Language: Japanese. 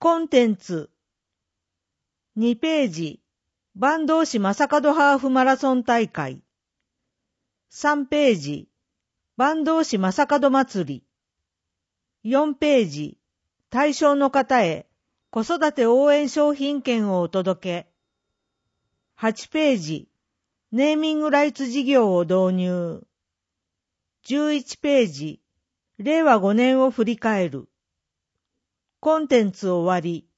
コンテンツ。2ページ、坂東市正門ハーフマラソン大会。3ページ、坂東市正門祭り。4ページ、対象の方へ子育て応援商品券をお届け。8ページ、ネーミングライツ事業を導入。11ページ、令和5年を振り返る。コンテンツ終わり。